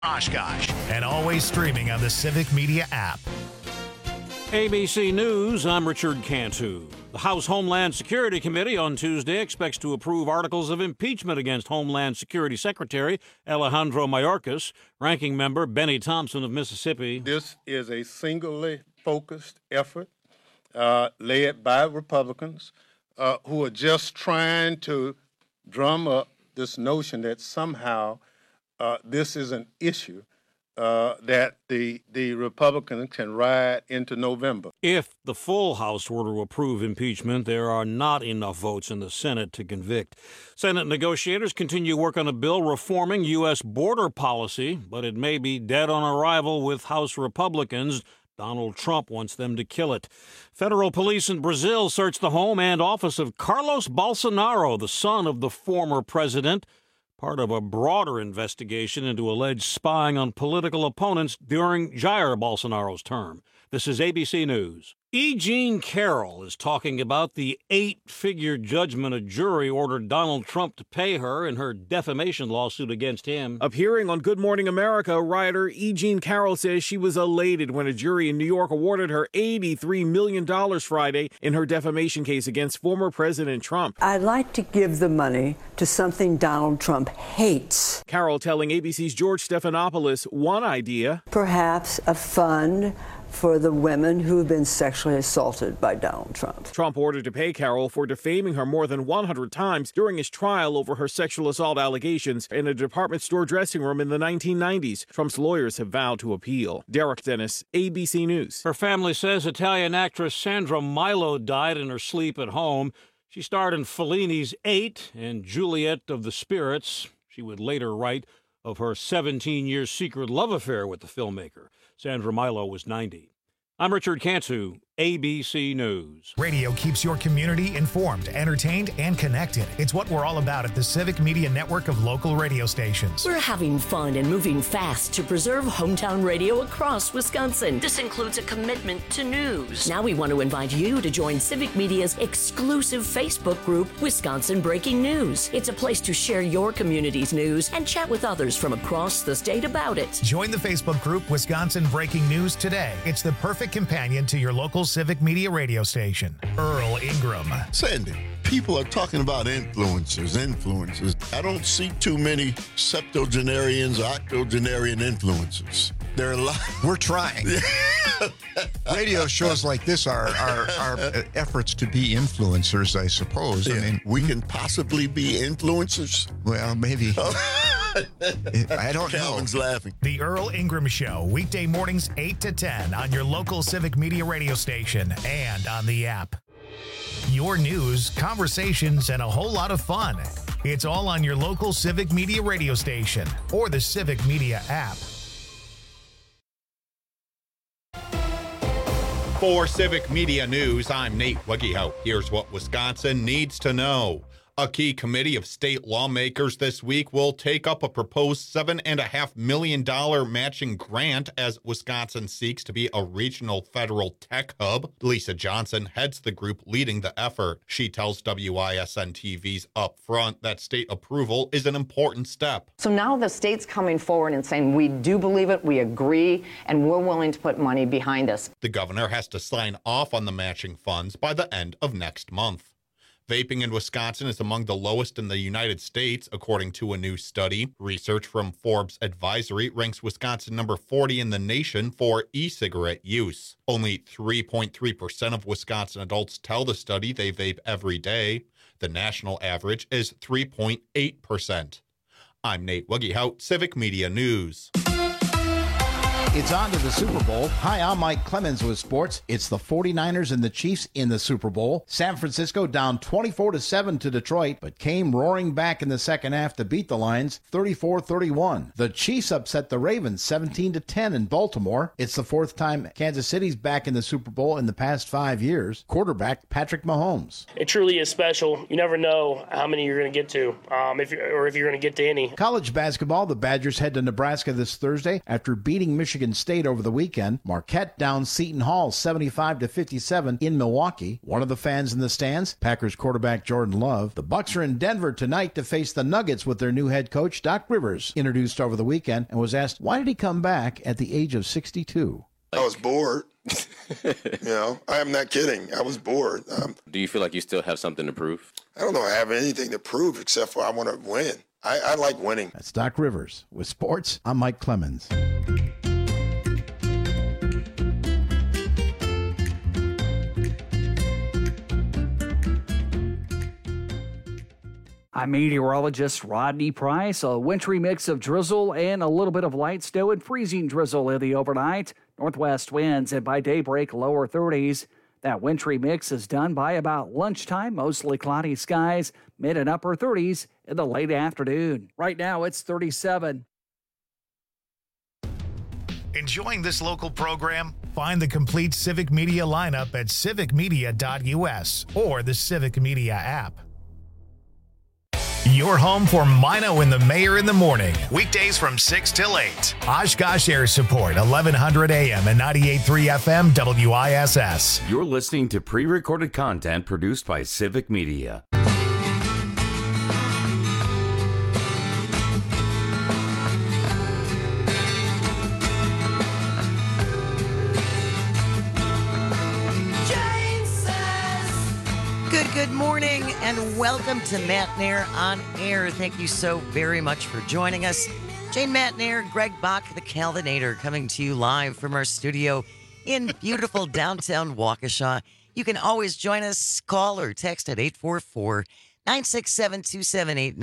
Oshkosh, and always streaming on the Civic Media app. ABC News, I'm Richard Cantu. The House Homeland Security Committee on Tuesday expects to approve articles of impeachment against Homeland Security Secretary Alejandro Mayorkas, Ranking Member Benny Thompson of Mississippi. This is a singly focused effort led by Republicans who are just trying to drum up this notion that somehow this is an issue that the Republicans can ride into November. If the full House were to approve impeachment, there are not enough votes in the Senate to convict. Senate negotiators continue work on a bill reforming U.S. border policy, but it may be dead on arrival with House Republicans. Donald Trump wants them to kill it. Federal police in Brazil searched the home and office of Carlos Bolsonaro, the son of the former president, part of a broader investigation into alleged spying on political opponents during Jair Bolsonaro's term. This is ABC News. E. Jean Carroll is talking about the 8-figure judgment a jury ordered Donald Trump to pay her in her defamation lawsuit against him. Appearing on Good Morning America, writer E. Jean Carroll says she was elated when a jury in New York awarded her $83 million Friday in her defamation case against former President Trump. I'd like to give the money to something Donald Trump hates. Carroll telling ABC's George Stephanopoulos one idea. Perhaps a fund for the women who have been sexually assaulted by Donald Trump. Trump ordered to pay Carroll for defaming her more than 100 times during his trial over her sexual assault allegations in a department store dressing room in the 1990s. Trump's lawyers have vowed to appeal. Derek Dennis, ABC News. Her family says Italian actress Sandra Milo died in her sleep at home. She starred in Fellini's 8 and Juliet of the Spirits. She would later write of her 17-year secret love affair with the filmmaker. Sandra Milo was 90. I'm Richard Cantu, ABC News. Radio keeps your community informed, entertained, and connected. It's what we're all about at the Civic Media Network of local radio stations. We're having fun and moving fast to preserve hometown radio across Wisconsin. This includes a commitment to news. Now we want to invite you to join Civic Media's exclusive Facebook group, Wisconsin Breaking News. It's a place to share your community's news and chat with others from across the state about it. Join the Facebook group Wisconsin Breaking News today. It's the perfect companion to your local Civic Media radio station. Earl Ingram. Sandy, people are talking about influencers. I don't see too many septuagenarians or octogenarian influencers. There are a lot. We're trying. Radio shows like this are efforts to be influencers, I suppose. Yeah. I mean, we can possibly be influencers. Well, maybe. I don't Calvin's know. laughing. The Earl Ingram Show, weekday mornings 8 to 10 on your local Civic Media radio station and on the app. Your news, conversations, and a whole lot of fun. It's all on your local Civic Media radio station or the Civic Media app. For Civic Media News, I'm Nate Wegehout. Here's what Wisconsin needs to know. A key committee of state lawmakers this week will take up a proposed $7.5 million matching grant as Wisconsin seeks to be a regional federal tech hub. Lisa Johnson heads the group leading the effort. She tells WISN TV's Upfront that state approval is an important step. So now the state's coming forward and saying, we do believe it, we agree, and we're willing to put money behind us. The governor has to sign off on the matching funds by the end of next month. Vaping in Wisconsin is among the lowest in the United States, according to a new study. Research from Forbes Advisory ranks Wisconsin number 40 in the nation for e-cigarette use. Only 3.3% of Wisconsin adults tell the study they vape every day. The national average is 3.8%. I'm Nate Wegehout, Civic Media News. It's on to the Super Bowl. Hi, I'm Mike Clemens with sports. It's the 49ers and the Chiefs in the Super Bowl. San Francisco down 24-7 to Detroit, but came roaring back in the second half to beat the Lions 34-31. The Chiefs upset the Ravens 17-10 in Baltimore. It's the fourth time Kansas City's back in the Super Bowl in the past 5 years. Quarterback Patrick Mahomes. It truly is special. You never know how many you're going to get to, if you're going to get to any. College basketball, the Badgers head to Nebraska this Thursday after beating Michigan Michigan State over the weekend. Marquette down Seton Hall 75-57 in Milwaukee. One of the fans in the stands, Packers quarterback Jordan Love. The Bucs are in Denver tonight to face the Nuggets with their new head coach, Doc Rivers, introduced over the weekend and was asked, why did he come back at the age of 62? I was bored. I am not kidding. I was bored. Do you feel like you still have something to prove? I don't know I have anything to prove except for I want to win. I like winning. That's Doc Rivers. With sports, I'm Mike Clemens. I'm meteorologist Rodney Price. A wintry mix of drizzle and a little bit of light snow and freezing drizzle in the overnight. Northwest winds and by daybreak lower 30s. That wintry mix is done by about lunchtime. Mostly cloudy skies, mid and upper 30s in the late afternoon. Right now it's 37. Enjoying this local program? Find the complete Civic Media lineup at civicmedia.us or the Civic Media app. Your home for Mino and the Mayor in the morning. Weekdays from 6 till 8. Oshkosh Air Support, 1100 AM and 98.3 FM WISS. You're listening to pre-recorded content produced by Civic Media. Good morning and welcome to Matt Nair on Air. Thank you so very much for joining us. Jane Matt Nair, Greg Bach, the Calvinator, coming to you live from our studio in beautiful downtown Waukesha. You can always join us, call or text at 844-967-2789,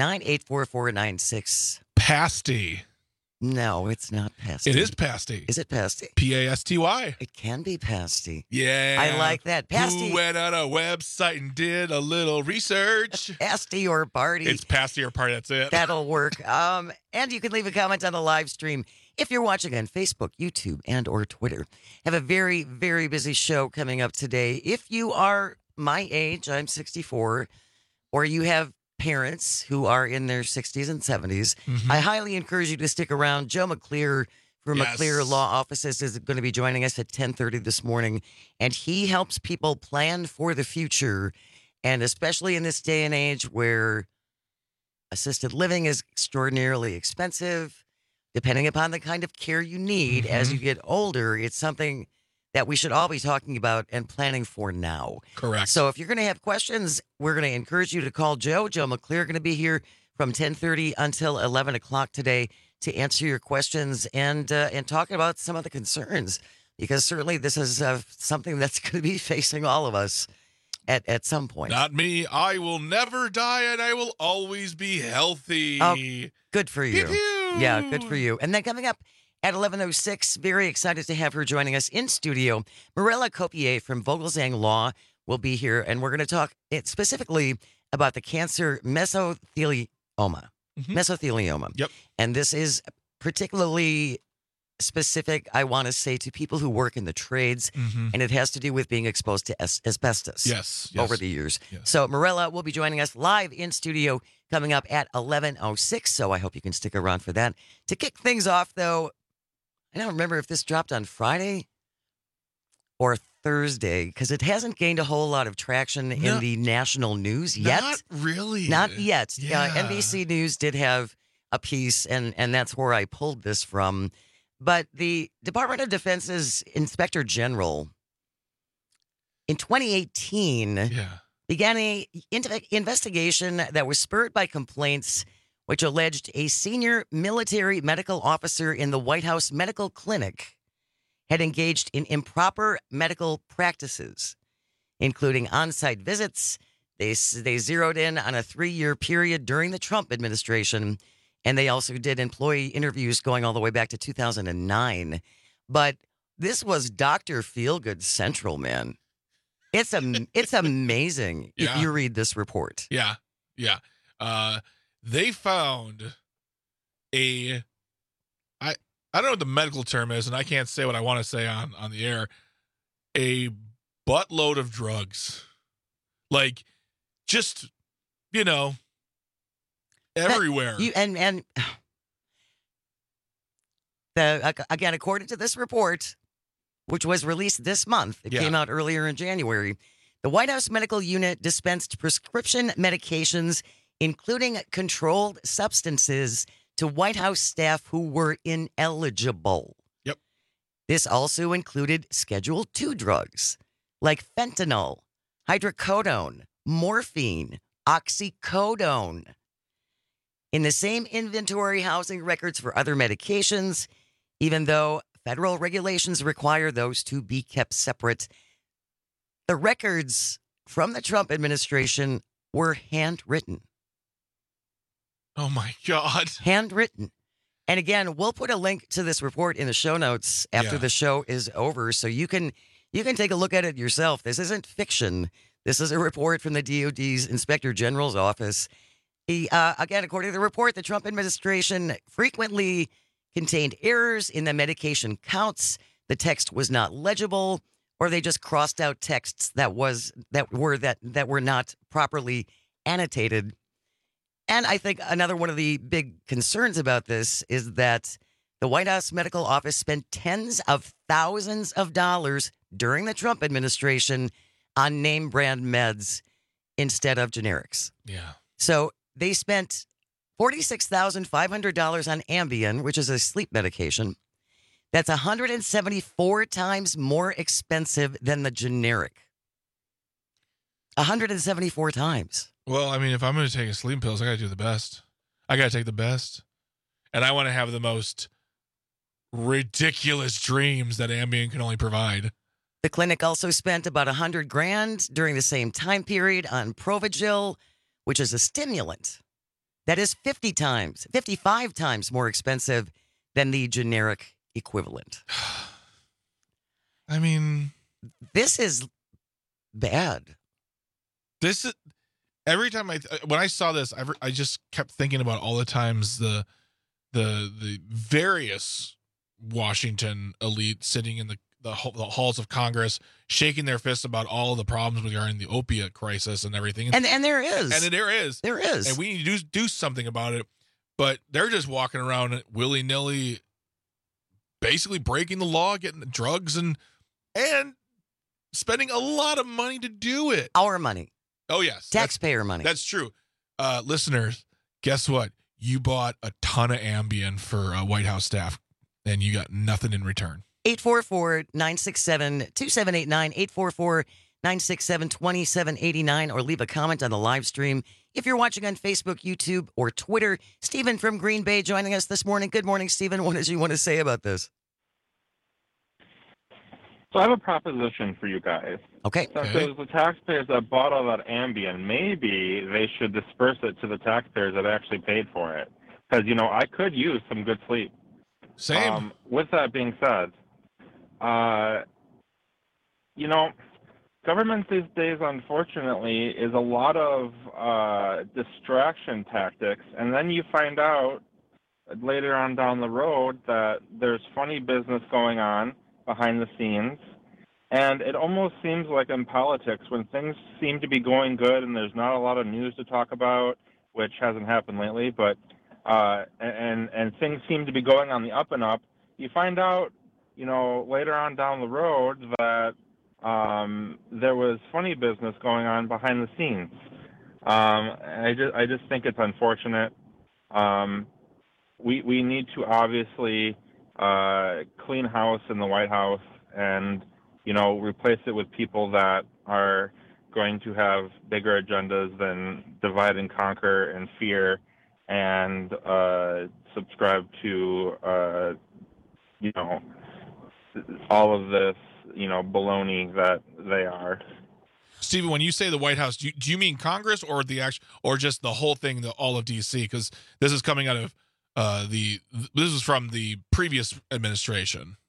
844-96. Pasty. No, it's not pasty. It is pasty. Is it pasty? P-A-S-T-Y. It can be pasty. Yeah. I like that. Pasty. Who went on a website and did a little research. Pasty or party. It's pasty or party. That's it. That'll work. And you can leave a comment on the live stream if you're watching on Facebook, YouTube, and or Twitter. Have a very, very busy show coming up today. If you are my age, I'm 64, or you have parents who are in their 60s and 70s, I highly encourage you to stick around. Joe McClear from McClear Law Offices is going to be joining us at 10:30 this morning, and he helps people plan for the future, and especially in this day and age where assisted living is extraordinarily expensive, depending upon the kind of care you need as you get older. It's something that we should all be talking about and planning for now. Correct. So if you're going to have questions, we're going to encourage you to call Joe. Joe McClear going to be here from 10:30 until 11 o'clock today to answer your questions and talk about some of the concerns, because certainly this is something that's going to be facing all of us at some point. Not me. I will never die and I will always be healthy. Oh, good for you. Pew-pew. Yeah, good for you. And then coming up at 11:06, very excited to have her joining us in studio. Mirella Copier from Vogelzang Law will be here, and we're going to talk specifically about the cancer mesothelioma. Mesothelioma. Yep. And this is particularly specific, I want to say, to people who work in the trades, and it has to do with being exposed to asbestos over the years. Yes. So Mirella will be joining us live in studio coming up at 11:06, so I hope you can stick around for that. To kick things off, though, I don't remember if this dropped on Friday or Thursday, because it hasn't gained a whole lot of traction in the national news yet. Not really. Not yet. Yeah. NBC News did have a piece, and that's where I pulled this from. But the Department of Defense's Inspector General in 2018 began an investigation that was spurred by complaints which alleged a senior military medical officer in the White House Medical Clinic had engaged in improper medical practices, including on-site visits. They zeroed in on a 3-year period during the Trump administration, and they also did employee interviews going all the way back to 2009. But this was Dr. Feelgood Central, man. It's amazing if you read this report. Yeah. They found I don't know what the medical term is, and I can't say what I want to say on the air, a buttload of drugs. Like, just, everywhere. And Again, according to this report, which was released this month, it came out earlier in January, the White House Medical Unit dispensed prescription medications, including controlled substances, to White House staff who were ineligible. Yep. This also included Schedule II drugs like fentanyl, hydrocodone, morphine, oxycodone. In the same inventory housing records for other medications, even though federal regulations require those to be kept separate. The records from the Trump administration were handwritten. Oh, my God. Handwritten. And again, we'll put a link to this report in the show notes after the show is over, so you can take a look at it yourself. This isn't fiction. This is a report from the DOD's Inspector General's office. Again, according to the report, the Trump administration frequently contained errors in the medication counts. The text was not legible, or they just crossed out texts that were not properly annotated. And I think another one of the big concerns about this is that the White House Medical Office spent tens of thousands of dollars during the Trump administration on name brand meds instead of generics. Yeah. So they spent $46,500 on Ambien, which is a sleep medication. That's 174 times more expensive than the generic. 174 times. Well, I mean, if I'm going to take sleeping pills, I got to do the best. I got to take the best. And I want to have the most ridiculous dreams that Ambien can only provide. The clinic also spent about $100,000 during the same time period on Provigil, which is a stimulant that is 55 times more expensive than the generic equivalent. I mean, this is bad. This is every time when I saw this, I just kept thinking about all the times the various Washington elite sitting in the halls of Congress, shaking their fists about all of the problems regarding the opiate crisis and everything. And there is. And there is. There is. And we need to do something about it. But they're just walking around willy-nilly, basically breaking the law, getting the drugs and spending a lot of money to do it. Our money. Oh, yes. Taxpayer money. That's true. Listeners, guess what? You bought a ton of Ambien for White House staff, and you got nothing in return. 844-967-2789, 844-967-2789, or leave a comment on the live stream. If you're watching on Facebook, YouTube, or Twitter, Stephen from Green Bay joining us this morning. Good morning, Stephen. What did you want to say about this? So I have a proposition for you guys. Okay. So if it was the taxpayers that bought all that Ambien, maybe they should disperse it to the taxpayers that actually paid for it. Because, I could use some good sleep. Same. With that being said, government these days, unfortunately, is a lot of distraction tactics. And then you find out later on down the road that there's funny business going on behind the scenes. And it almost seems like in politics, when things seem to be going good and there's not a lot of news to talk about, which hasn't happened lately, but and things seem to be going on the up and up, you find out, later on down the road that there was funny business going on behind the scenes. I just think it's unfortunate. We need to obviously clean house in the White House and, replace it with people that are going to have bigger agendas than divide and conquer and fear and subscribe to, all of this, baloney that they are. Stephen, when you say the White House, do you mean Congress or or just the whole thing, all of D.C.? Because this is coming out of this is from the previous administration.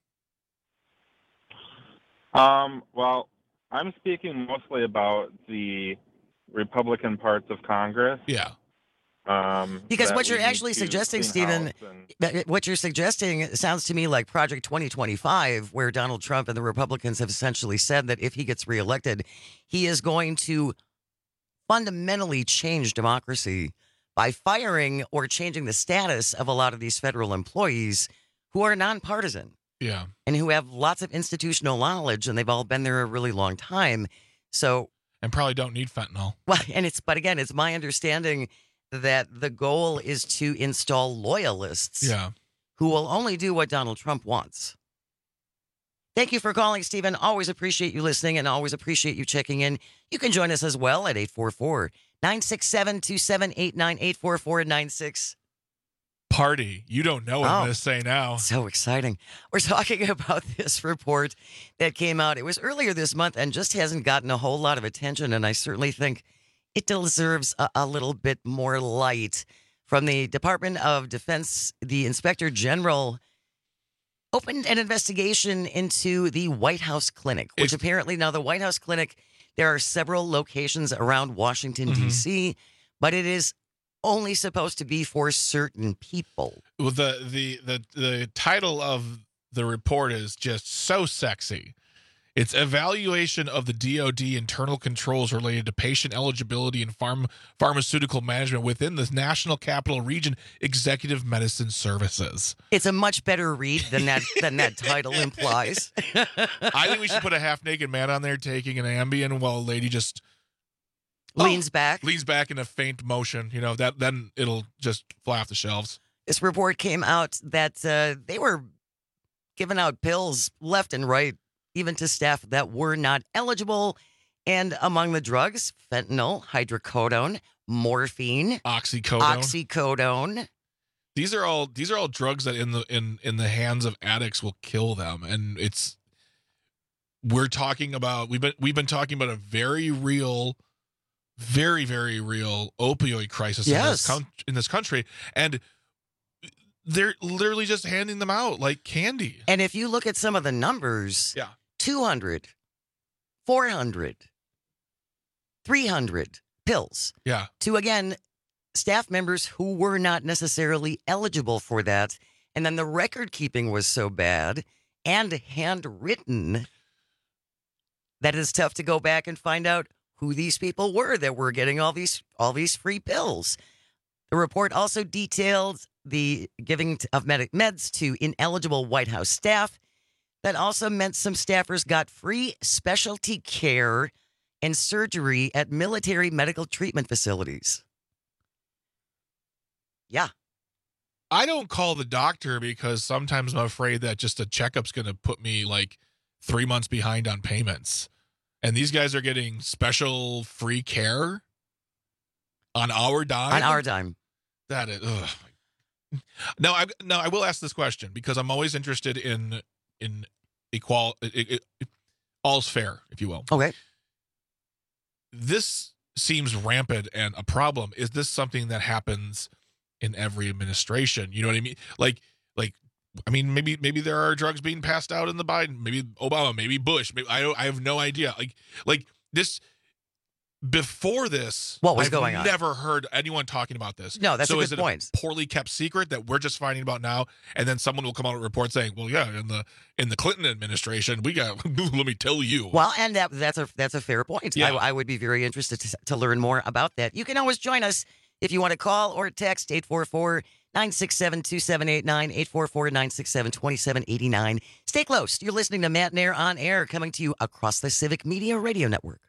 Well, I'm speaking mostly about the Republican parts of Congress. Yeah. Because what you're actually suggesting, Stephen, what you're suggesting sounds to me like Project 2025, where Donald Trump and the Republicans have essentially said that if he gets reelected, he is going to fundamentally change democracy by firing or changing the status of a lot of these federal employees who are nonpartisan. Yeah. And who have lots of institutional knowledge, and they've all been there a really long time. So, and probably don't need fentanyl. Well, but again, it's my understanding that the goal is to install loyalists who will only do what Donald Trump wants. Thank you for calling, Stephen. Always appreciate you listening and always appreciate you checking in. You can join us as well at 844-967-2789, 844-96. Party. You don't know what I'm going to say now. So exciting. We're talking about this report that came out. It was earlier this month and just hasn't gotten a whole lot of attention. And I certainly think it deserves a little bit more light. From the Department of Defense, the Inspector General opened an investigation into the White House Clinic, which apparently now the White House Clinic, there are several locations around Washington, D.C., but it is only supposed to be for certain people. Well, the title of the report is just so sexy. It's evaluation of the DoD internal controls related to patient eligibility and pharmaceutical management within the National Capital Region Executive Medicine Services. It's a much better read than that title implies. I think we should put a half-naked man on there taking an Ambien while a lady just leans back in a faint motion. You know, that then it'll just fly off the shelves. This report came out that they were giving out pills left and right, even to staff that were not eligible. And among the drugs, fentanyl, hydrocodone, morphine, oxycodone. These are all drugs that in the hands of addicts will kill them. And we've been talking about a very real, very, very real opioid crisis in this country. And they're literally just handing them out like candy. And if you look at some of the numbers, 200, 400, 300 pills. Yeah. To, again, staff members who were not necessarily eligible for that. And then the record keeping was so bad and handwritten that it's tough to go back and find out who these people were that were getting all these free pills. The report also detailed the giving of meds to ineligible White House staff. That also meant some staffers got free specialty care and surgery at military medical treatment facilities. Yeah. I don't call the doctor because sometimes I'm afraid that just a checkup's going to put me like 3 months behind on payments. And these guys are getting special free care on our dime. On our dime. That is. Ugh. Now I will ask this question because I'm always interested in all's fair, if you will. Okay. This seems rampant and a problem. Is this something that happens in every administration? You know what I mean? Like, I mean, maybe there are drugs being passed out in the Biden, maybe Obama, maybe Bush. Maybe, I have no idea. Like this. Before this, what was going on? I've never heard anyone talking about this. No, that's a good is it point. A poorly kept secret that we're just finding about now, and then someone will come out with a report saying, "Well, yeah, in the Clinton administration, we got." Let me tell you. Well, and that's a fair point. Yeah. I would be very interested to learn more about that. You can always join us if you want to call or text 844-967-2789, 844-967-2789. Stay close. You're listening to Matt and Air on Air, coming to you across the Civic Media Radio Network.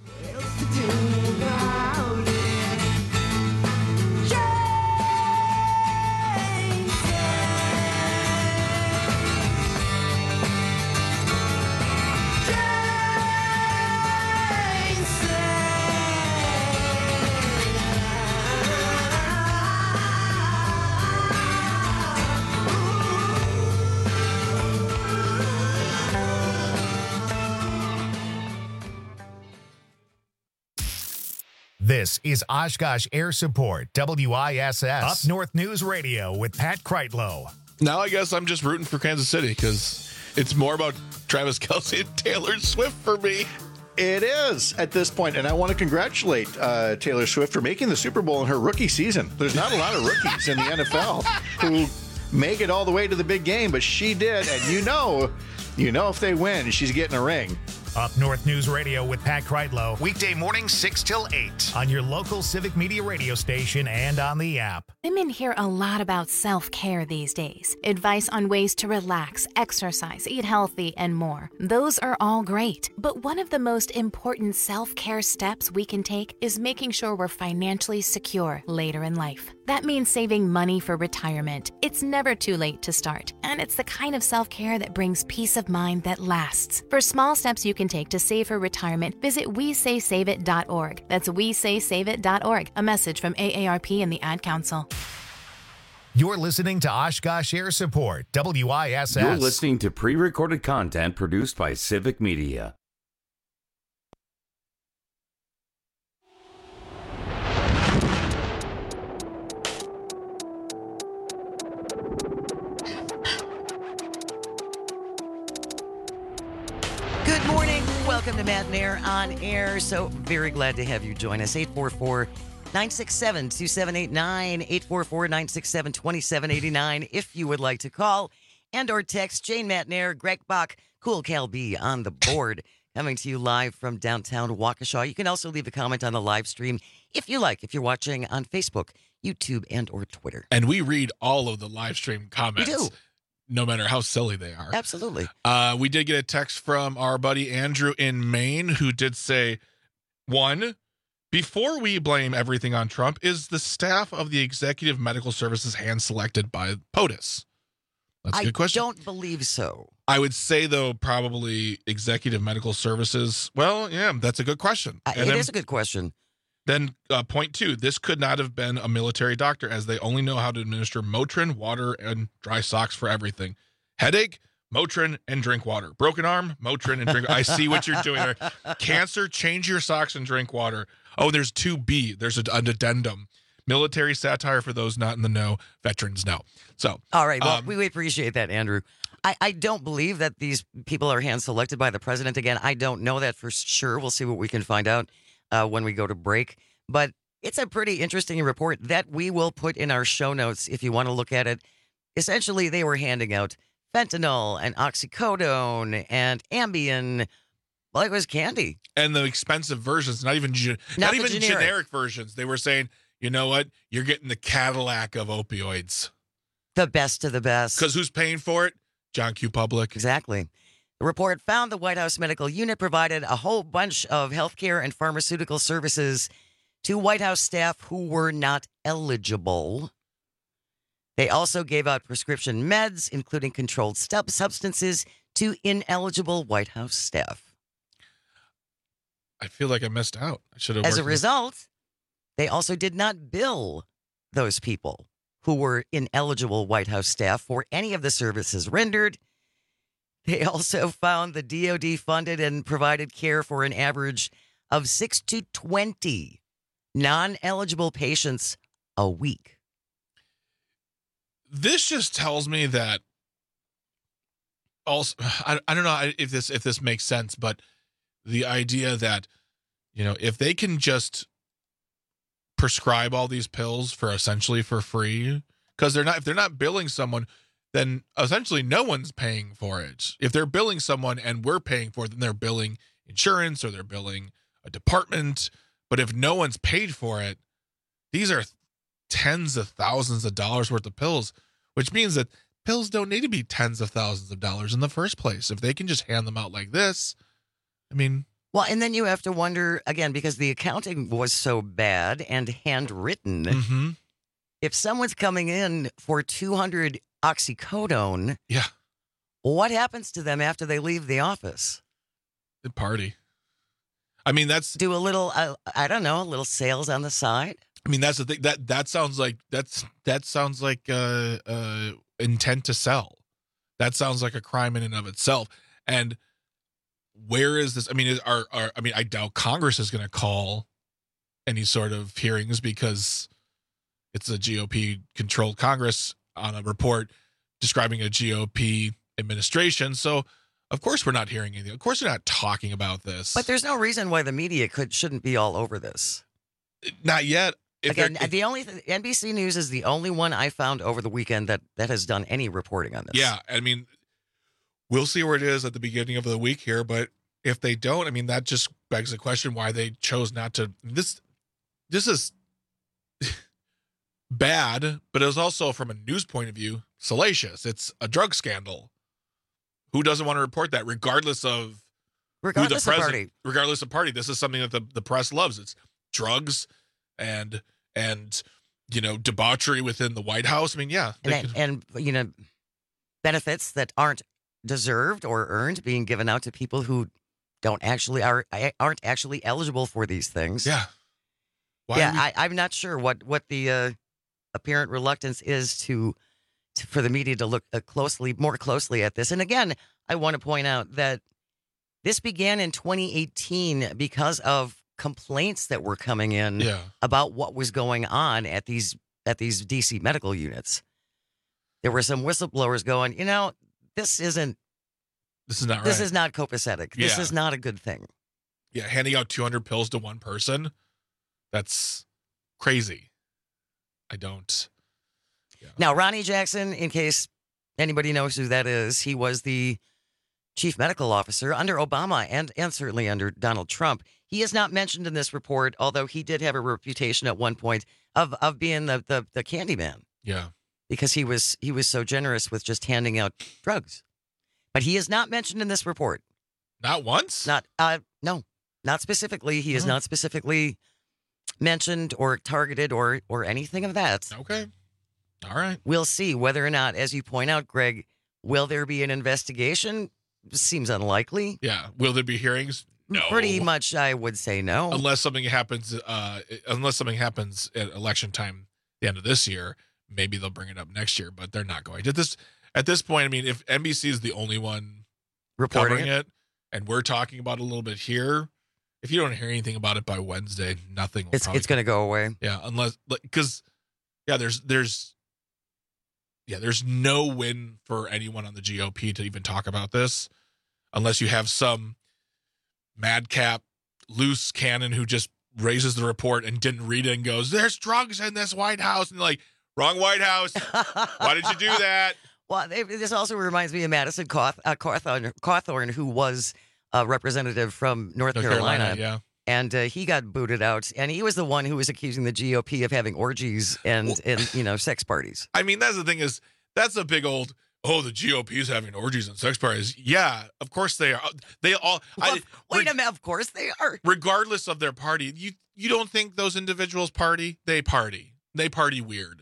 This is Oshkosh Air Support, WISS, Up North News Radio with Pat Kreitlow. Now I guess I'm just rooting for Kansas City because it's more about Travis Kelce and Taylor Swift for me. It is at this point, and I want to congratulate Taylor Swift for making the Super Bowl in her rookie season. There's not a lot of rookies in the NFL who make it all the way to the big game, but she did, and you know if they win, she's getting a ring. Up North News Radio with Pat Kreitlow. Weekday mornings 6 till 8 on your local Civic Media radio station and on the app. Women hear a lot about self-care these days. Advice on ways to relax, exercise, eat healthy, and more. Those are all great. But one of the most important self-care steps we can take is making sure we're financially secure later in life. That means saving money for retirement. It's never too late to start, and it's the kind of self-care that brings peace of mind that lasts. For small steps you can take to save for retirement, visit WeSaySaveIt.org. That's WeSaySaveIt.org. A message from AARP and the Ad Council. You're listening to Oshkosh Air Support, WISS. You're listening to pre-recorded content produced by Civic Media. Good morning. Welcome to Matt and Air on Air. So very glad to have you join us. 844-967-2789, 844-967-2789 if you would like to call and or text. Jane, Matt and Air, Greg Bach, Cool Cal B on the board, coming to you live from downtown Waukesha. You can also leave a comment on the live stream if you like, if you're watching on Facebook, YouTube, and or Twitter. And we read all of the live stream comments. We do. No matter how silly they are. Absolutely. We did get a text from our buddy Andrew in Maine who did say, one, before we blame everything on Trump, is the staff of the Executive Medical Services hand-selected by POTUS? That's a good question. I don't believe so. I would say, though, probably Executive Medical Services. Well, yeah, that's a good question. It is a good question. Then point two, this could not have been a military doctor as they only know how to administer Motrin, water, and dry socks for everything. Headache, Motrin, and drink water. Broken arm, Motrin, and drink. I see what you're doing there. Cancer, change your socks and drink water. Oh, there's 2B. There's an addendum. Military satire for those not in the know. Veterans know. So, all right. Well, we appreciate that, Andrew. I don't believe that these people are hand-selected by the president. Again, I don't know that for sure. We'll see what we can find out when we go to break. But it's a pretty interesting report that we will put in our show notes if you want to look at it. Essentially, they were handing out fentanyl and oxycodone and Ambien like it was candy. And the expensive versions, not even generic versions. They were saying, you know what? You're getting the Cadillac of opioids. The best of the best. Because who's paying for it? John Q. Public. Exactly. The report found the White House Medical Unit provided a whole bunch of healthcare and pharmaceutical services to White House staff who were not eligible. They also gave out prescription meds, including controlled substances, to ineligible White House staff. I feel like I missed out. I should have. As a result, they also did not bill those people who were ineligible White House staff for any of the services rendered. They also found the DOD funded and provided care for an average of 6 to 20 non-eligible patients a week. This just tells me that also, I don't know if this makes sense, but the idea that, you know, if they can just prescribe all these pills for essentially for free, because if they're not billing someone, then essentially no one's paying for it. If they're billing someone and we're paying for it, then they're billing insurance or they're billing a department. But if no one's paid for it, these are tens of thousands of dollars worth of pills, which means that pills don't need to be tens of thousands of dollars in the first place. If they can just hand them out like this, I mean. Well, and then you have to wonder, again, because the accounting was so bad and handwritten, mm-hmm. if someone's coming in for 200 oxycodone, yeah, what happens to them after they leave the office? The party. I mean, do a little, I don't know, a little sales on the side. I mean, that's the thing. That sounds like intent to sell. That sounds like a crime in and of itself. And where is this? I mean, I doubt Congress is going to call any sort of hearings because it's a GOP-controlled Congress on a report describing a GOP administration. So, of course, we're not hearing anything. Of course, we're not talking about this. But there's no reason why the media shouldn't be all over this. Not yet. The only NBC News is the only one I found over the weekend that has done any reporting on this. Yeah, I mean, we'll see where it is at the beginning of the week here, but if they don't, I mean, that just begs the question why they chose not to. This is bad, but it was also, from a news point of view, salacious. It's a drug scandal. Who doesn't want to report that, regardless of who the president, party. Regardless of party? This is something that the press loves. It's drugs and debauchery within the White House. I mean, yeah, and benefits that aren't deserved or earned being given out to people who aren't actually eligible for these things. Yeah. I'm not sure what the apparent reluctance is for the media to look more closely at this. And again, I want to point out that this began in 2018 because of complaints that were coming in about what was going on at these DC medical units. There were some whistleblowers going, this is not right. This is not copacetic. Yeah. This is not a good thing. Yeah, handing out 200 pills to one person, that's crazy. I don't. Yeah. Now, Ronnie Jackson, in case anybody knows who that is, he was the chief medical officer under Obama and certainly under Donald Trump. He is not mentioned in this report, although he did have a reputation at one point of being the candy man. Yeah. Because he was so generous with just handing out drugs. But he is not mentioned in this report. Not once? No, not specifically. He is not specifically mentioned or targeted or anything of that. Okay. All right. We'll see whether or not, as you point out, Greg, will there be an investigation? Seems unlikely. Yeah. Will there be hearings? No. Pretty much, I would say no. Unless something happens at election time, the end of this year, maybe they'll bring it up next year, but they're not going to. At this point, I mean, if NBC is the only one reporting covering it, and we're talking about it a little bit here, if you don't hear anything about it by Wednesday, nothing will it's going to go away. Yeah, there's no win for anyone on the GOP to even talk about this, unless you have some madcap loose cannon who just raises the report and didn't read it and goes, "There's drugs in this White House," and like, wrong White House. Why did you do that? Well, this also reminds me of Madison Cawthorn, who was a representative from North Carolina. Yeah. And he got booted out, and he was the one who was accusing the GOP of having orgies and sex parties. I mean, that's the thing is, that's a big old, the GOP is having orgies and sex parties. Yeah, of course they are. They all. Wait a minute, of course they are. Regardless of their party, you don't think those individuals party? They party. They party weird.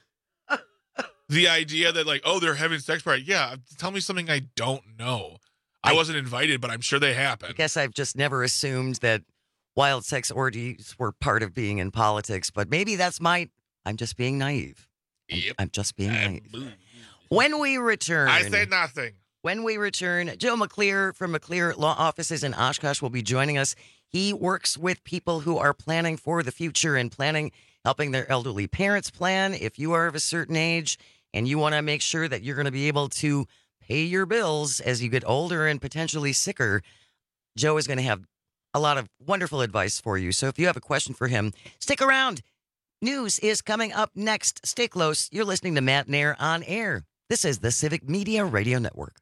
The idea that they're having sex party. Yeah, tell me something I don't know. I wasn't invited, but I'm sure they happen. I guess I've just never assumed that wild sex orgies were part of being in politics, but maybe I'm just being naive. Yep. I'm just being naive. When we return... I say nothing. When we return, Joe McClear from McClear Law Offices in Oshkosh will be joining us. He works with people who are planning for the future and helping their elderly parents plan. If you are of a certain age and you want to make sure that you're going to be able to pay your bills as you get older and potentially sicker, Joe is going to have a lot of wonderful advice for you. So if you have a question for him, stick around. News is coming up next. Stay close. You're listening to Matt Nair on Air. This is the Civic Media Radio Network.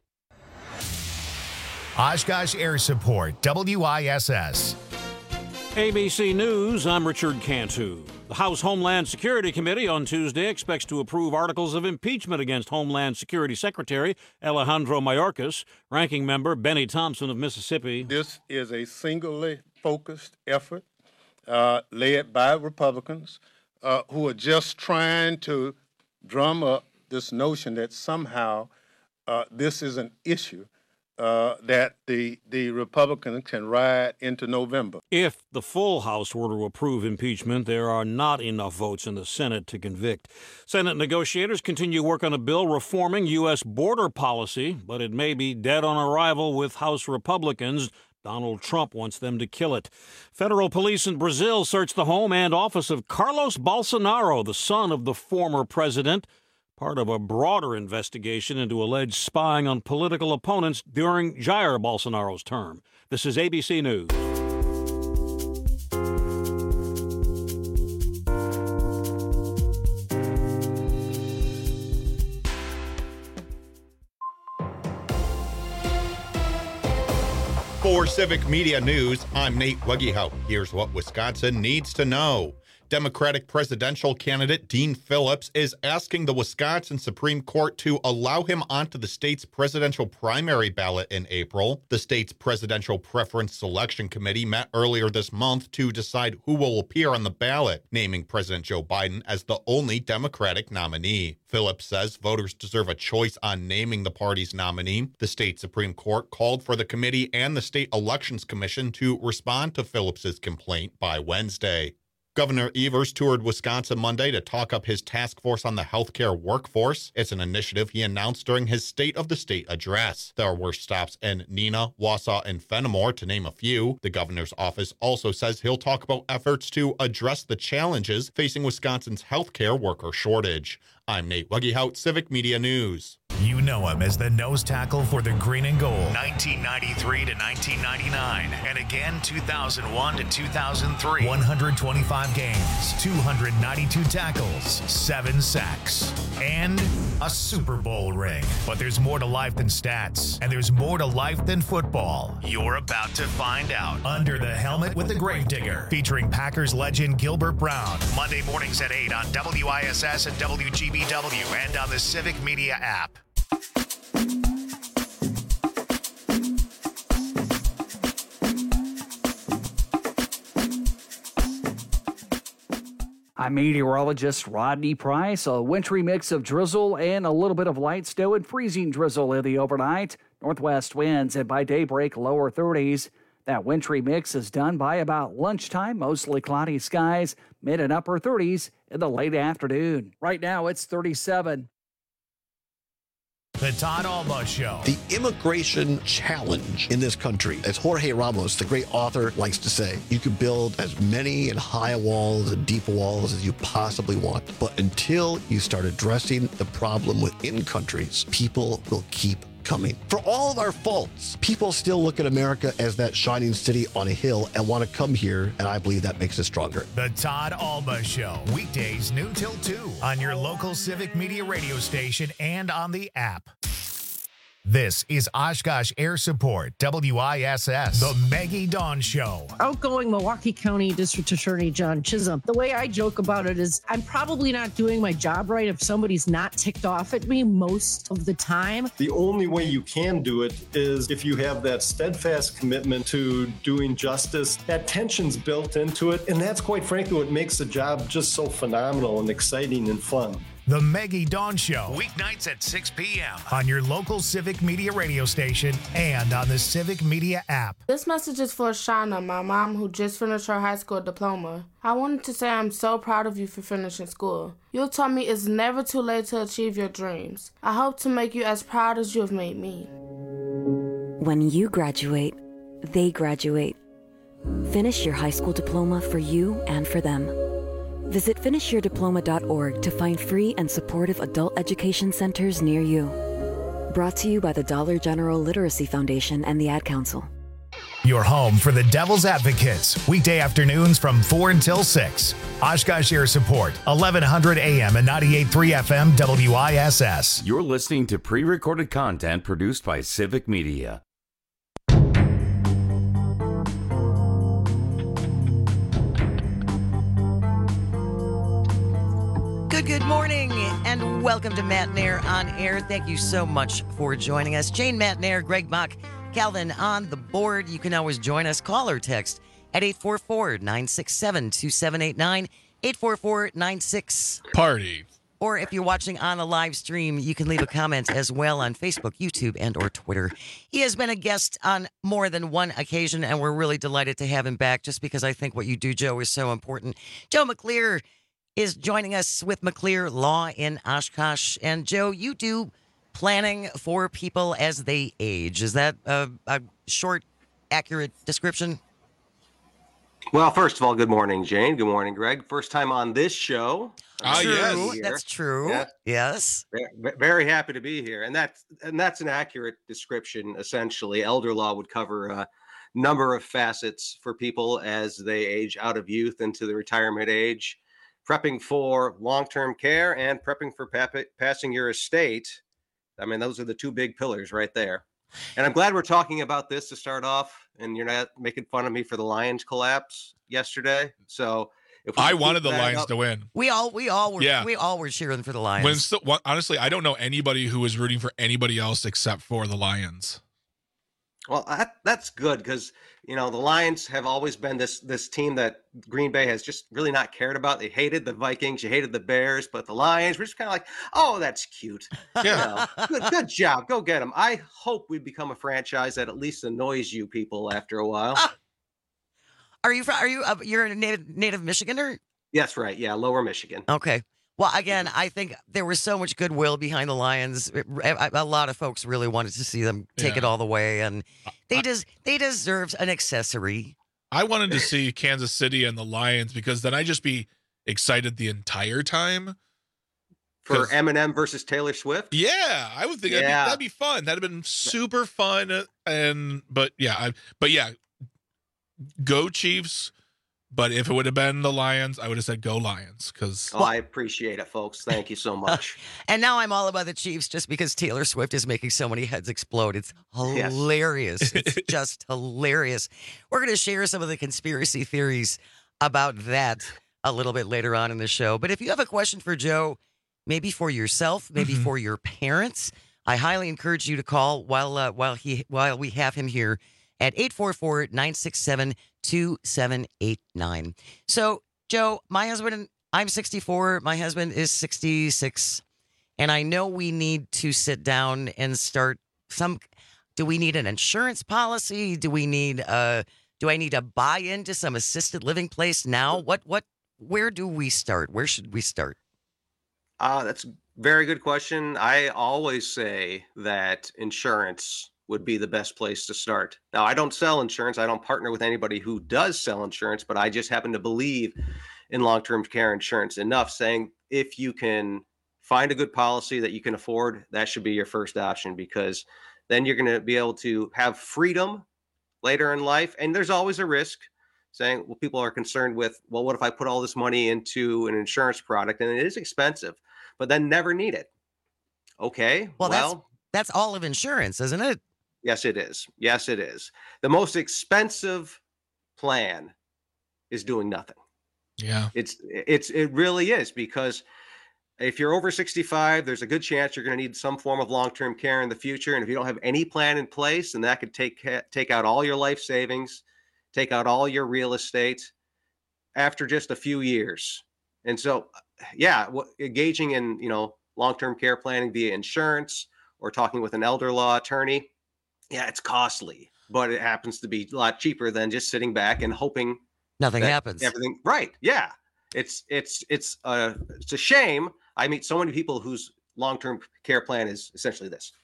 Oshkosh Air Support, WISS. ABC News, I'm Richard Cantu. The House Homeland Security Committee on Tuesday expects to approve articles of impeachment against Homeland Security Secretary Alejandro Mayorkas, Ranking Member Benny Thompson of Mississippi. This is a singly focused effort led by Republicans who are just trying to drum up this notion that somehow this is an issue that the Republicans can ride into November. If the full House were to approve impeachment, there are not enough votes in the Senate to convict. Senate negotiators continue work on a bill reforming U.S. border policy, but it may be dead on arrival with House Republicans. Donald Trump wants them to kill it. Federal police in Brazil searched the home and office of Carlos Bolsonaro, the son of the former president, part of a broader investigation into alleged spying on political opponents during Jair Bolsonaro's term. This is ABC News. For Civic Media News, I'm Nate Weggehout. Here's what Wisconsin needs to know. Democratic presidential candidate Dean Phillips is asking the Wisconsin Supreme Court to allow him onto the state's presidential primary ballot in April. The state's Presidential Preference Selection Committee met earlier this month to decide who will appear on the ballot, naming President Joe Biden as the only Democratic nominee. Phillips says voters deserve a choice on naming the party's nominee. The state Supreme Court called for the committee and the State Elections Commission to respond to Phillips's complaint by Wednesday. Governor Evers toured Wisconsin Monday to talk up his task force on the healthcare workforce. It's an initiative he announced during his State of the State address. There were stops in Neenah, Wausau, and Fenimore, to name a few. The governor's office also says he'll talk about efforts to address the challenges facing Wisconsin's healthcare worker shortage. I'm Nate Weggehout, Civic Media News. You know him as the nose tackle for the Green and Gold, 1993 to 1999, and again 2001 to 2003. 125 games, 292 tackles, 7 sacks, and a Super Bowl ring. But there's more to life than stats, and there's more to life than football. You're about to find out. Under the Helmet with the Gravedigger, featuring Packers legend Gilbert Brown. Monday mornings at 8 on WISS and WGBW, and on the Civic Media app. I'm meteorologist Rodney Price. A wintry mix of drizzle and a little bit of light snow and freezing drizzle in the overnight. Northwest winds and by daybreak lower 30s. That wintry mix is done by about lunchtime. Mostly cloudy skies, mid and upper 30s in the late afternoon. Right now it's 37. The Todd Alba Show. The immigration challenge in this country, as Jorge Ramos, the great author, likes to say, you can build as many and high walls and deep walls as you possibly want. But until you start addressing the problem within countries, people will keep coming. For all of our faults, people still look at America as that shining city on a hill and want to come here, and I believe that makes us stronger. The Todd Alba Show, weekdays noon till 2 on your local Civic Media radio station and on the app. This is Oshkosh Air Support, WISS, the Maggie Dawn Show. Outgoing Milwaukee County District Attorney John Chisholm. The way I joke about it is I'm probably not doing my job right if somebody's not ticked off at me most of the time. The only way you can do it is if you have that steadfast commitment to doing justice. That tension's built into it, and that's quite frankly what makes the job just so phenomenal and exciting and fun. The Maggie Dawn Show, weeknights at 6 p.m. on your local Civic Media radio station and on the Civic Media app. This message is for Shauna, my mom, who just finished her high school diploma. I wanted to say I'm so proud of you for finishing school. You taught me it's never too late to achieve your dreams. I hope to make you as proud as you have made me. When you graduate, they graduate. Finish your high school diploma for you and for them. Visit finishyourdiploma.org to find free and supportive adult education centers near you. Brought to you by the Dollar General Literacy Foundation and the Ad Council. Your home for the Devil's Advocates, weekday afternoons from 4 until 6. Oshkosh Air Support, 1100 AM and 98.3 FM WISS. You're listening to pre-recorded content produced by Civic Media. Good morning, and welcome to Matt Nair on Air. Thank you so much for joining us. Jane, Matt Nair, Greg Mock, Calvin on the board. You can always join us. Call or text at 844-967-2789, 844-96 Party. Or if you're watching on a live stream, you can leave a comment as well on Facebook, YouTube, and or Twitter. He has been a guest on more than one occasion, and we're really delighted to have him back just because I think what you do, Joe, is so important. Joe McClear is joining us with McClear Law in Oshkosh. And Joe, you do planning for people as they age. Is that a short, accurate description? Well, first of all, good morning, Jane. Good morning, Greg. First time on this show. Yes. That's true. Yeah. Yes. Very happy to be here. And that's an accurate description, essentially. Elder law would cover a number of facets for people as they age out of youth into the retirement age, prepping for long-term care and prepping for passing your estate. I mean, those are the two big pillars right there. And I'm glad we're talking about this to start off, and you're not making fun of me for the Lions collapse yesterday. So if I wanted the Lions to win. We all were cheering for the Lions. Honestly, I don't know anybody who was rooting for anybody else except for the Lions. Well, that's good because, you know, the Lions have always been this team that Green Bay has just really not cared about. They hated the Vikings, you hated the Bears, but the Lions were just kind of like, oh, that's cute. Yeah. You know, good job. Go get them. I hope we become a franchise that at least annoys you people after a while. You're a native Michiganer? Yes, right. Yeah, Lower Michigan. Okay. Well, again, I think there was so much goodwill behind the Lions. A lot of folks really wanted to see them take it all the way, and they deserved an accessory. I wanted to see Kansas City and the Lions because then I'd just be excited the entire time. For Eminem versus Taylor Swift? Yeah, I would think that'd be fun. That'd have been super fun. But go Chiefs. But if it would have been the Lions, I would have said go Lions. I appreciate it, folks. Thank you so much. And now I'm all about the Chiefs just because Taylor Swift is making so many heads explode. It's hilarious. It's just hilarious. We're going to share some of the conspiracy theories about that a little bit later on in the show. But if you have a question for Joe, maybe for yourself, maybe for your parents, I highly encourage you to call while we have him here at 844-967-2789. So, Joe, my husband, I'm 64. My husband is 66. And I know we need to sit down and start do we need an insurance policy? Do I need to buy into some assisted living place now? Where do we start? Where should we start? That's a very good question. I always say that insurance would be the best place to start. Now, I don't sell insurance. I don't partner with anybody who does sell insurance, but I just happen to believe in long-term care insurance enough, saying if you can find a good policy that you can afford, that should be your first option, because then you're going to be able to have freedom later in life. And there's always a risk, saying, well, people are concerned with, well, what if I put all this money into an insurance product and it is expensive, but then never need it? Okay. Well, that's all of insurance, isn't it? Yes, it is. Yes, it is. The most expensive plan is doing nothing. Yeah. It really is, because if you're over 65, there's a good chance you're going to need some form of long-term care in the future. And if you don't have any plan in place, then that could take out all your life savings, take out all your real estate after just a few years. And so, engaging in, long-term care planning via insurance or talking with an elder law attorney, it's costly, but it happens to be a lot cheaper than just sitting back and hoping nothing happens. Everything right? Yeah, it's a shame. I meet so many people whose long-term care plan is essentially this.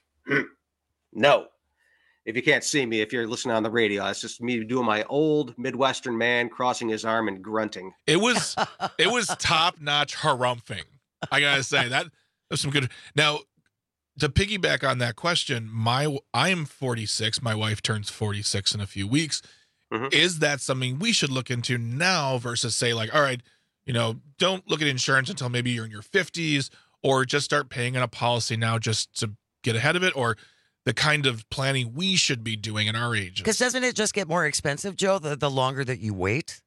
No, if you can't see me, if you're listening on the radio, it's just me doing my old Midwestern man crossing his arm and grunting. It was top-notch harumphing. I gotta say that was some good. Now, to piggyback on that question, I am 46. My wife turns 46 in a few weeks. Mm-hmm. Is that something we should look into now versus say, like, all right, don't look at insurance until maybe you're in your 50s, or just start paying in a policy now just to get ahead of it, or the kind of planning we should be doing in our age? Because doesn't it just get more expensive, Joe, the longer that you wait?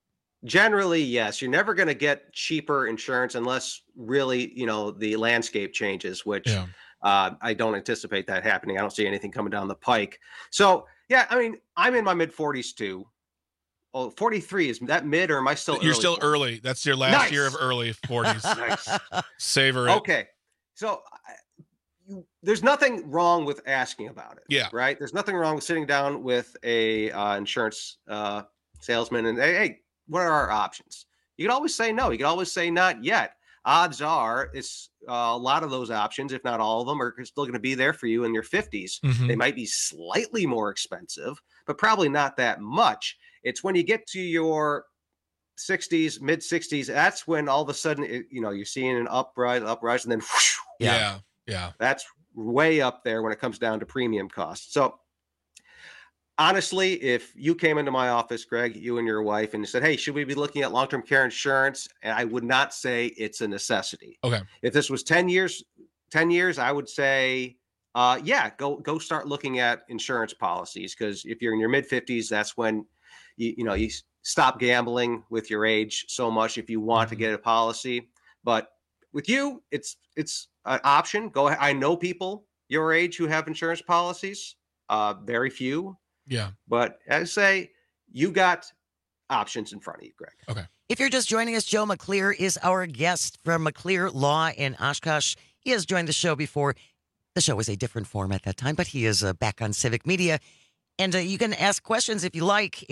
Generally, yes. You're never going to get cheaper insurance unless really, the landscape changes, which I don't anticipate that happening. I don't see anything coming down the pike. So, yeah, I mean, I'm in my mid 40s too. Oh, 43, is that mid or am I still early? You're still early. That's your last year of early 40s. Nice. Savor it. Okay. So there's nothing wrong with asking about it. Yeah. Right. There's nothing wrong with sitting down with a insurance salesman and, hey, what are our options? You can always say no. You can always say not yet. Odds are it's a lot of those options, if not all of them, are still going to be there for you in your 50s. Mm-hmm. They might be slightly more expensive, but probably not that much. It's when you get to your 60s, mid 60s, that's when all of a sudden, you're seeing an uprise, and then whoosh, yeah. That's way up there when it comes down to premium costs. So honestly, if you came into my office, Greg, you and your wife, and you said, hey, should we be looking at long-term care insurance? And I would not say it's a necessity. Okay. If this was 10 years, I would say, go start looking at insurance policies. Because if you're in your mid 50s, that's when you stop gambling with your age so much if you want to get a policy. But with you, it's an option. Go ahead. I know people your age who have insurance policies, very few. Yeah. But as I say, you got options in front of you, Greg. Okay. If you're just joining us, Joe McClear is our guest from McClear Law in Oshkosh. He has joined the show before. The show was a different form at that time, but he is back on Civic Media. And you can ask questions if you like,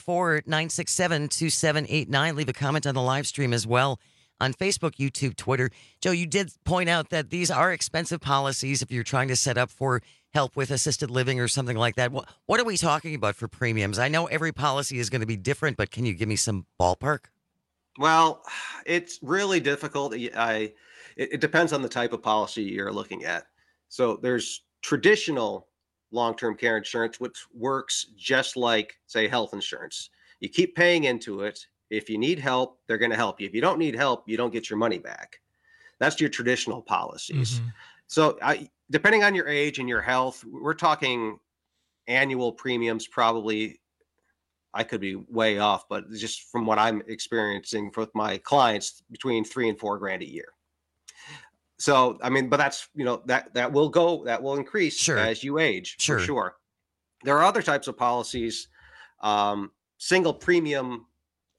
844-967-2789. Leave a comment on the live stream as well on Facebook, YouTube, Twitter. Joe, you did point out that these are expensive policies if you're trying to set up for help with assisted living or something like that. What are we talking about for premiums? I know every policy is going to be different, but can you give me some ballpark? Well, it's really difficult. It depends on the type of policy you're looking at. So there's traditional long-term care insurance, which works just like, say, health insurance. You keep paying into it. If you need help, they're going to help you. If you don't need help, you don't get your money back. That's your traditional policies. Mm-hmm. So depending on your age and your health, we're talking annual premiums probably, I could be way off, but just from what I'm experiencing with my clients, between $3,000 and $4,000 a year. So, I mean, but that's, that will increase as you age, for sure. There are other types of policies, single premium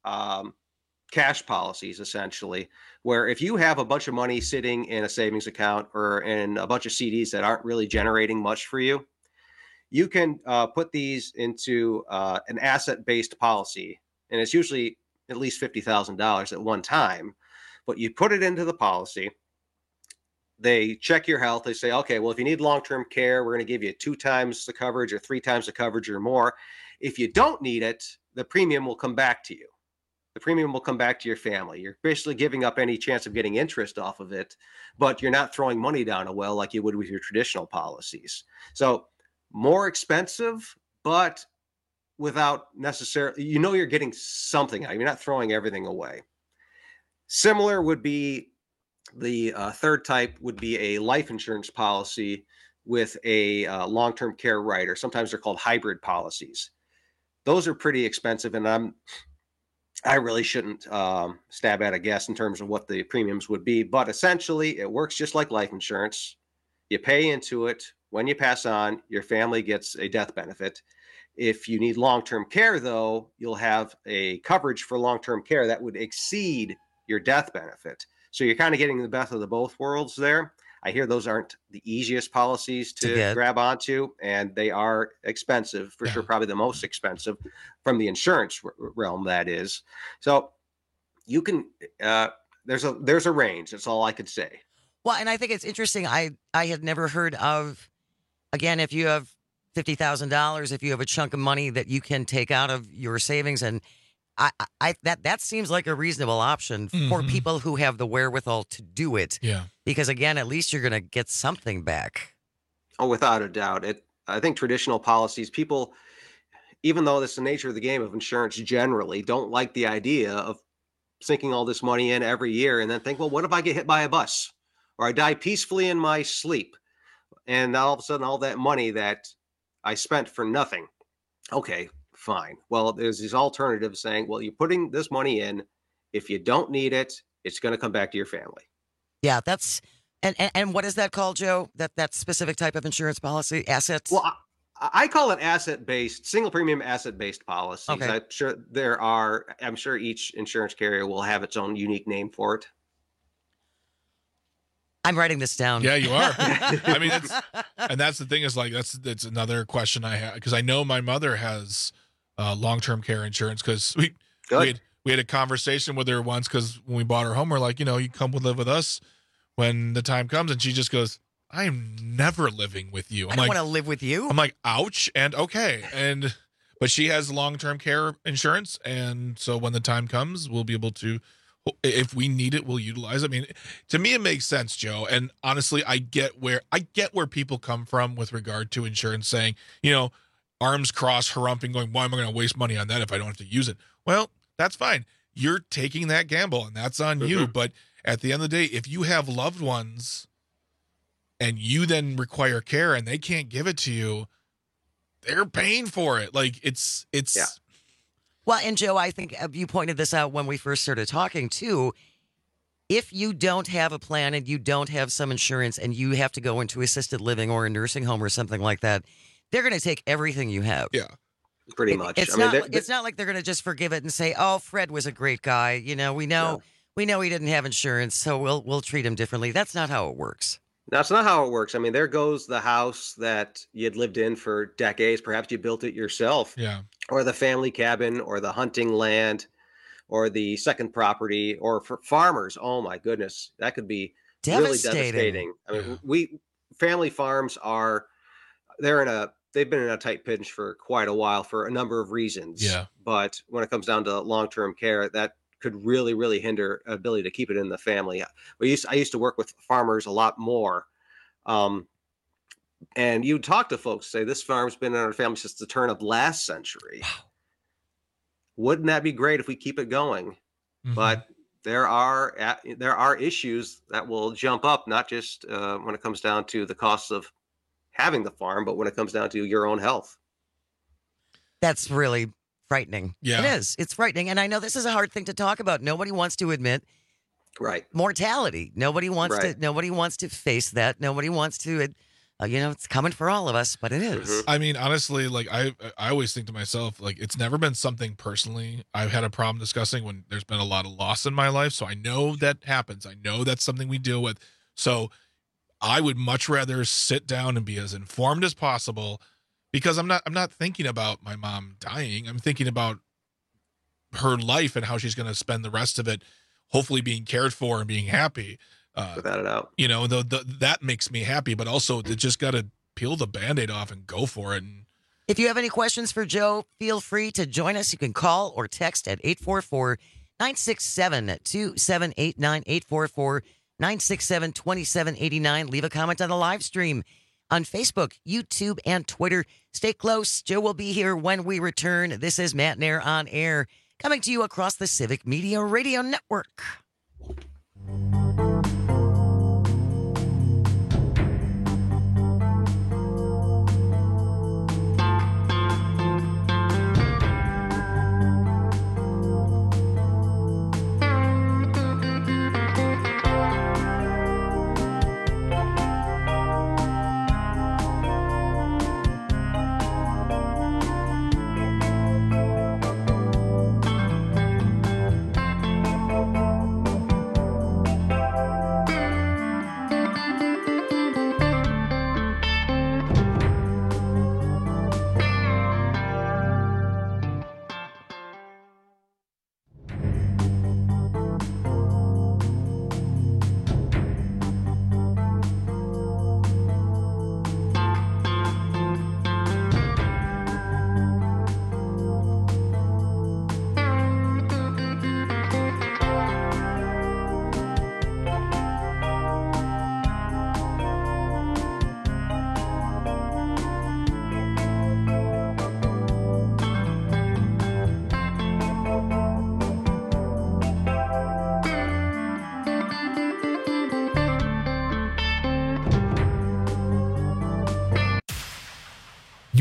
cash policies, essentially, where if you have a bunch of money sitting in a savings account or in a bunch of CDs that aren't really generating much for you, you can put these into an asset-based policy. And it's usually at least $50,000 at one time, but you put it into the policy. They check your health. They say, okay, well, if you need long-term care, we're going to give you 2 times the coverage or 3 times the coverage or more. If you don't need it, the premium will come back to you. The premium will come back to your family. You're basically giving up any chance of getting interest off of it, but you're not throwing money down a well like you would with your traditional policies. So more expensive, but without necessarily, you're getting something out. You're not throwing everything away. Similar would be the third type would be a life insurance policy with a long-term care rider. Sometimes they're called hybrid policies. Those are pretty expensive, and I really shouldn't stab at a guess in terms of what the premiums would be, but essentially it works just like life insurance. You pay into it. When you pass on, your family gets a death benefit. If you need long-term care, though, you'll have a coverage for long-term care that would exceed your death benefit. So you're kind of getting the best of the both worlds there. I hear those aren't the easiest policies to grab onto, and they are expensive, for sure, probably the most expensive from the insurance realm, that is. So you can, there's a range. That's all I could say. Well, and I think it's interesting. I had never heard of, again, if you have $50,000, if you have a chunk of money that you can take out of your savings, and that seems like a reasonable option for people who have the wherewithal to do it. Yeah. Because again, at least you're going to get something back. Oh, without a doubt. I think traditional policies, people, even though that's the nature of the game of insurance generally, don't like the idea of sinking all this money in every year and then think, well, what if I get hit by a bus or I die peacefully in my sleep? And all of a sudden, all that money that I spent for nothing. Okay, fine. Well, there's these alternatives saying, well, you're putting this money in. If you don't need it, it's going to come back to your family. Yeah, that's and what is that called, Joe? That specific type of insurance policy, assets? Well, I call it asset-based, single premium asset-based policies. Okay. I'm sure each insurance carrier will have its own unique name for it. I'm writing this down. Yeah, you are. I mean, that's the thing is like, that's another question I have, because I know my mother has long-term care insurance, because we had a conversation with her once, because when we bought her home, we're like, you come live with us when the time comes, and she just goes, I am never living with you. I don't want to live with you. I'm like, ouch, and okay. But she has long-term care insurance, and so when the time comes, we'll be able to, if we need it, we'll utilize it. I mean, to me, it makes sense, Joe. And honestly, I get where people come from with regard to insurance, saying, arms crossed, harumping, going, why am I going to waste money on that if I don't have to use it? Well, that's fine. You're taking that gamble, and that's on you. But at the end of the day, if you have loved ones and you then require care and they can't give it to you, they're paying for it. Like it's. Yeah. Well, and Joe, I think you pointed this out when we first started talking too. If you don't have a plan and you don't have some insurance and you have to go into assisted living or a nursing home or something like that, they're going to take everything you have. Yeah. Pretty much. It's not like they're going to just forgive it and say, "Oh, Fred was a great guy. We know he didn't have insurance, so we'll treat him differently." That's not how it works. That's not how it works. I mean, there goes the house that you'd lived in for decades. Perhaps you built it yourself. Yeah. Or the family cabin, or the hunting land, or the second property, or for farmers. Oh my goodness, that could be really devastating. I mean, family farms they've been in a tight pinch for quite a while for a number of reasons. Yeah. But when it comes down to long-term care, that could really, really hinder ability to keep it in the family. I used to work with farmers a lot more. And you talk to folks, say, this farm's been in our family since the turn of last century. Wow. Wouldn't that be great if we keep it going? Mm-hmm. But there are issues that will jump up, not just when it comes down to the costs of having the farm, but when it comes down to your own health. That's really frightening. Yeah. It is. It's frightening. And I know this is a hard thing to talk about. Nobody wants to admit mortality. Nobody wants to face that. Nobody wants to, it's coming for all of us, but it is. Mm-hmm. I mean, honestly, like I always think to myself, like, it's never been something personally I've had a problem discussing when there's been a lot of loss in my life. So I know that happens. I know that's something we deal with. So I would much rather sit down and be as informed as possible, because I'm not thinking about my mom dying. I'm thinking about her life and how she's going to spend the rest of it, hopefully being cared for and being happy. Without a doubt. That makes me happy, but also they just got to peel the Band-Aid off and go for it. And if you have any questions for Joe, feel free to join us. You can call or text at 844-967-2789, 844-967-2789. Leave a comment on the live stream on Facebook, YouTube, and Twitter. Stay close. Joe will be here when we return. This is Matt Nair on Air, coming to you across the Civic Media Radio Network.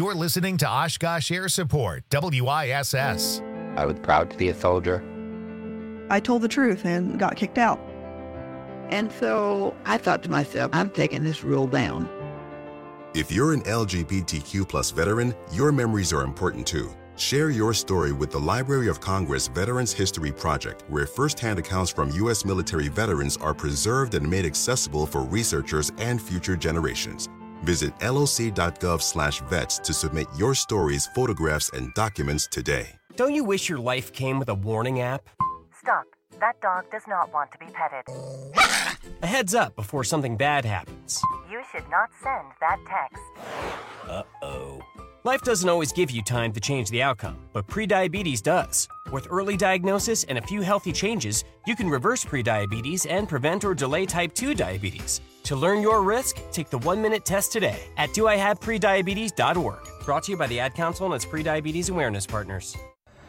You're listening to Oshkosh Air Support, WISS. I was proud to be a soldier. I told the truth and got kicked out. And so I thought to myself, I'm taking this rule down. If you're an LGBTQ plus veteran, your memories are important too. Share your story with the Library of Congress Veterans History Project, where firsthand accounts from U.S. military veterans are preserved and made accessible for researchers and future generations. Visit loc.gov/vets to submit your stories, photographs, and documents today. Don't you wish your life came with a warning app? Stop. That dog does not want to be petted. A heads up before something bad happens. You should not send that text. Uh-oh. Life doesn't always give you time to change the outcome, but prediabetes does. With early diagnosis and a few healthy changes, you can reverse prediabetes and prevent or delay type 2 diabetes. To learn your risk, take the 1-minute test today at doihaveprediabetes.org. Brought to you by the Ad Council and its prediabetes awareness partners.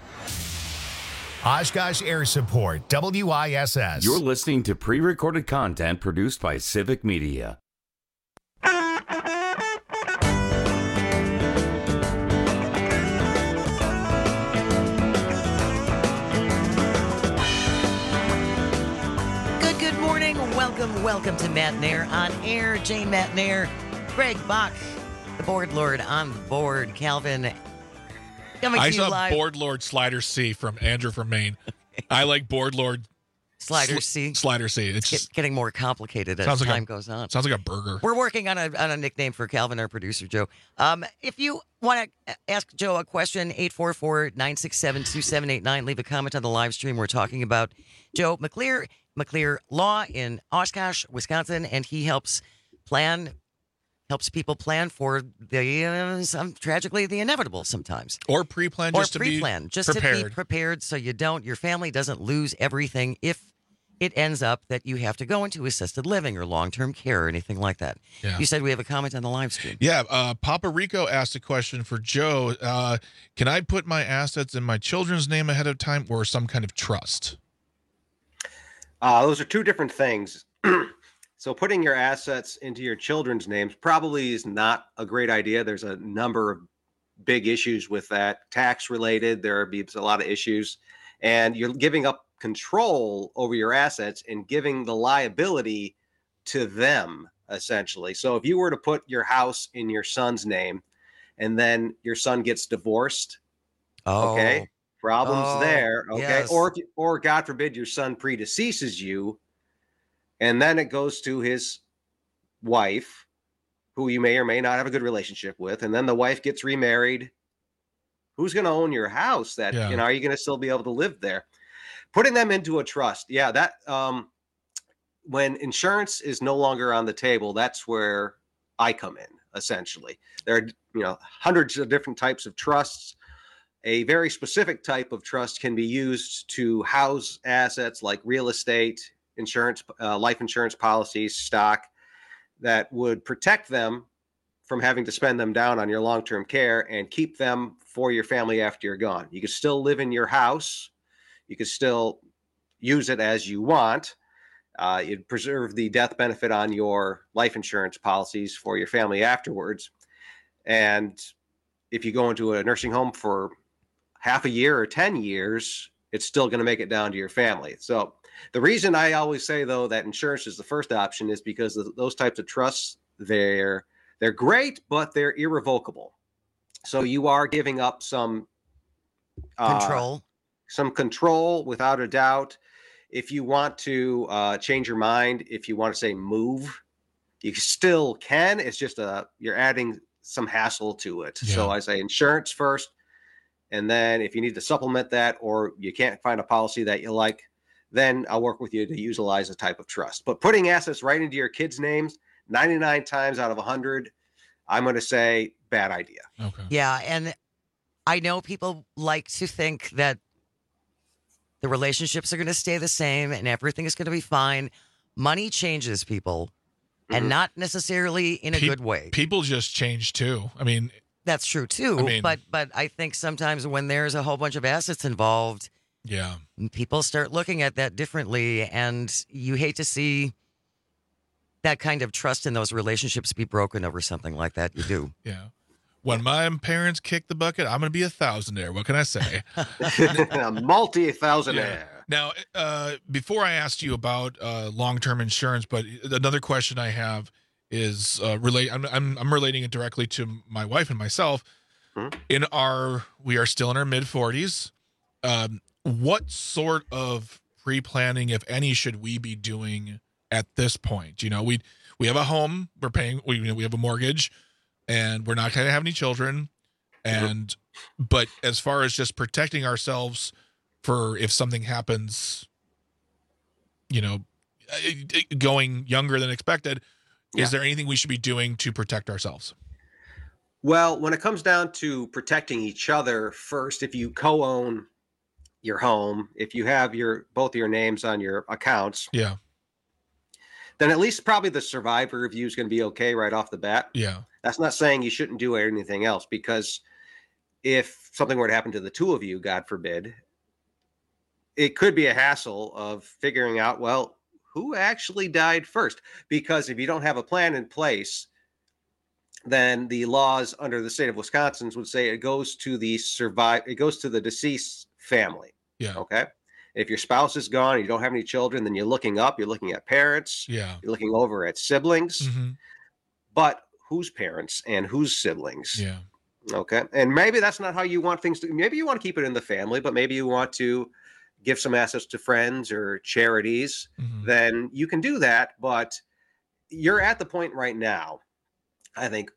Oshkosh Air Support, WISS. You're listening to pre-recorded content produced by Civic Media. Good morning. Welcome to Matt Nair on Air. Jane Matt Nair, Greg Bach, the board lord on the board, Calvin. I saw Board Lord Slider C from Andrew from Maine. I like Board Lord Slider C. Slider C. It's getting more complicated as time goes on. Sounds like a burger. We're working on a nickname for Calvin, our producer, Joe. If you want to ask Joe a question, 844-967-2789. Leave a comment on the live stream. We're talking about Joe McClear Law in Oshkosh, Wisconsin, and he helps people plan for the tragically the inevitable sometimes, or pre-plan, just to be prepared, so your family doesn't lose everything if it ends up that you have to go into assisted living or long-term care or anything like that. Yeah. You said we have a comment on the live stream. Yeah, Papa Rico asked a question for Joe. Can I put my assets in my children's name ahead of time or some kind of trust? Those are two different things. So putting your assets into your children's names probably is not a great idea. There's a number of big issues with that. Tax related, there's a lot of issues. And you're giving up control over your assets and giving the liability to them, essentially. So if you were to put your house in your son's name and then your son gets divorced, okay, problems there, okay? Yes. Or God forbid your son predeceases you, and then it goes to his wife, who you may or may not have a good relationship with, and then the wife gets remarried. Who's going to own your house? Are you going to still be able to live there? Putting them into a trust, that when insurance is no longer on the table, that's where I come in. Essentially, there are hundreds of different types of trusts. A very specific type of trust can be used to house assets like real estate, insurance, life insurance policies, stock, that would protect them from having to spend them down on your long-term care and keep them for your family after you're gone. You can still live in your house. You can still use it as you want. You'd preserve the death benefit on your life insurance policies for your family afterwards. And if you go into a nursing home for half a year or 10 years, it's still going to make it down to your family. So the reason I always say, though, that insurance is the first option is because those types of trusts, they're great, but they're irrevocable. So you are giving up some control without a doubt. If you want to change your mind, if you want to say move, you still can. It's just you're adding some hassle to it. Yeah. So I say insurance first. And then if you need to supplement that or you can't find a policy that you like, then I'll work with you to utilize a type of trust. But putting assets right into your kids' names, 99 times out of 100, I'm going to say bad idea. Okay. Yeah, and I know people like to think that the relationships are going to stay the same and everything is going to be fine. Money changes people, and not necessarily in a good way. People just change too. I mean, that's true too. But I think sometimes when there's a whole bunch of assets involved, people start looking at that differently, and you hate to see that kind of trust in those relationships be broken over something like that. You do. Yeah. When my parents kick the bucket, I'm going to be a thousandaire. What can I say? A multi-thousandaire. Yeah. Now, before I asked you about long-term insurance, but another question I have is I'm relating it directly to my wife and myself. We are still in our mid-40s. What sort of pre-planning, if any, should we be doing at this point? You know, we have a home, we're paying, we have a mortgage, and we're not going to have any children. But as far as just protecting ourselves for if something happens, you know, going younger than expected, is there anything we should be doing to protect ourselves? Well, when it comes down to protecting each other, first, if you co-own your home, if you have both of your names on your accounts, then at least probably the survivor review is going to be okay right off the bat. Yeah. That's not saying you shouldn't do anything else, because if something were to happen to the two of you, God forbid, it could be a hassle of figuring out, well, who actually died first? Because if you don't have a plan in place, then the laws under the state of Wisconsin would say it goes to the deceased family. Yeah. Okay. If your spouse is gone and you don't have any children, then you're looking at parents. Yeah. You're looking over at siblings. Mm-hmm. But whose parents and whose siblings? Yeah. Okay. And maybe that's not how you want things to. Maybe you want to keep it in the family, but maybe you want to give some assets to friends or charities. Mm-hmm. Then you can do that. But you're at the point right now, I think,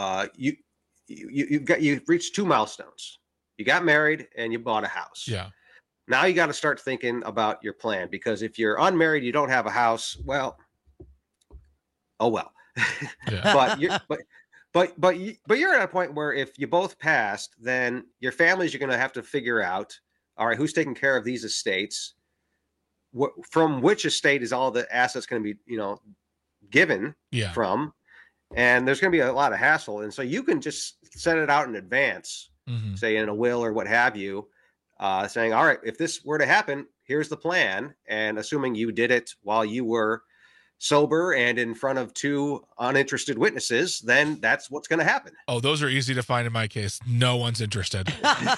you've reached two milestones. You got married and you bought a house. Yeah. Now you got to start thinking about your plan, because if you're unmarried, you don't have a house. Well, oh well. Yeah. but you're at a point where if you both passed, then your families, you're going to have to figure out, all right, who's taking care of these estates? From which estate is all the assets going to be, given from? And there's going to be a lot of hassle. And so you can just set it out in advance, say in a will or what have you, saying, all right, if this were to happen, here's the plan. And assuming you did it while you were sober and in front of two uninterested witnesses, then that's what's going to happen. Oh, those are easy to find in my case. No one's interested.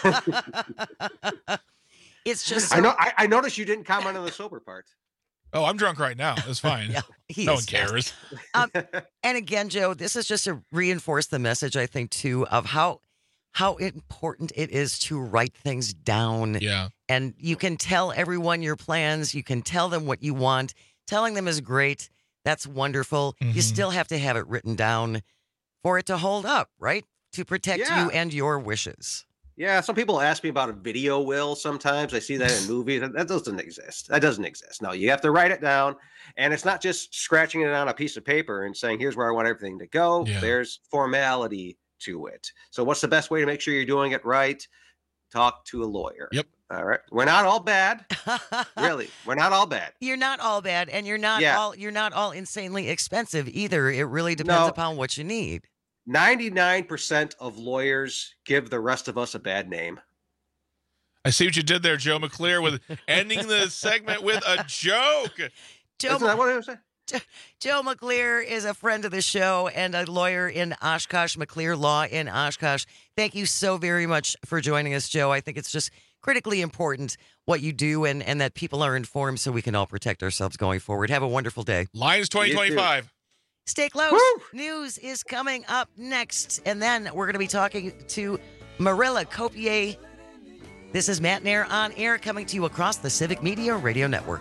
It's just I noticed you didn't comment on the sober part. Oh, I'm drunk right now. It's fine. No one cares. And again, Joe, this is just to reinforce the message, I think, too, of how important it is to write things down. Yeah. And you can tell everyone your plans. You can tell them what you want. Telling them is great. That's wonderful. You still have to have it written down for it to hold up, right? To protect you and your wishes. Yeah, some people ask me about a video will sometimes. I see that in movies. That doesn't exist. That doesn't exist. No, you have to write it down. And it's not just scratching it on a piece of paper and saying, here's where I want everything to go. Yeah. There's formality to it. So what's the best way to make sure you're doing it right? Talk to a lawyer. Yep. All right. We're not all bad. Really. We're not all bad. You're not all bad, and you're not all insanely expensive either. It really depends upon what you need. 99% of lawyers give the rest of us a bad name. I see what you did there, Joe McClear, with ending the segment with a joke. Isn't that what I was saying? Joe McClear is a friend of the show and a lawyer in Oshkosh, McClear Law in Oshkosh. Thank you so very much for joining us, Joe. I think it's just critically important what you do and that people are informed so we can all protect ourselves going forward. Have a wonderful day. Lions 2025. Stay close. News is coming up next. And then we're going to be talking to Marilla Copier. This is Matt Nair on Air, coming to you across the Civic Media Radio Network.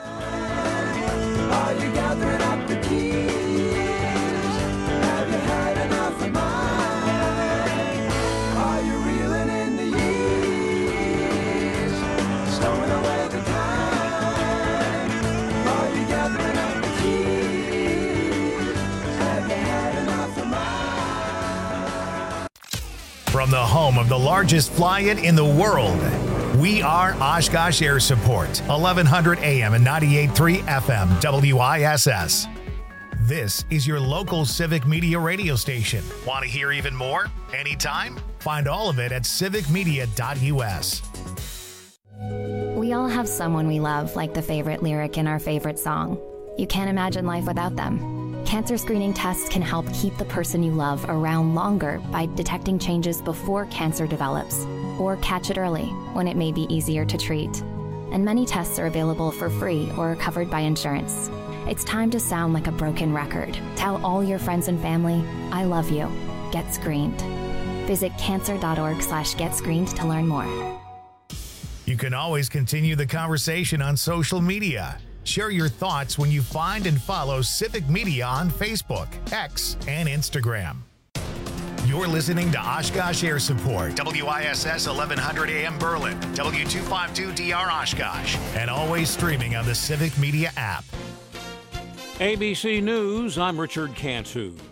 Are you gathering up the keys? Have you had enough of mine? Are you reeling in the years? Stowing away the time? Are you gathering up the keys? Have you had enough of mine? From the home of the largest fly-in in the world, we are Oshkosh Air Support, 1100 AM and 98.3 FM, WISS. This is your local Civic Media radio station. Want to hear even more? Anytime? Find all of it at civicmedia.us. We all have someone we love, like the favorite lyric in our favorite song. You can't imagine life without them. Cancer screening tests can help keep the person you love around longer by detecting changes before cancer develops, or catch it early when it may be easier to treat. And many tests are available for free or covered by insurance. It's time to sound like a broken record. Tell all your friends and family, I love you. Get screened. Visit cancer.org/getscreened to learn more. You can always continue the conversation on social media. Share your thoughts when you find and follow Civic Media on Facebook, X, and Instagram. You're listening to Oshkosh Air Support, WISS 1100 AM Berlin, W252DR Oshkosh, and always streaming on the Civic Media app. ABC News, I'm Richard Cantu.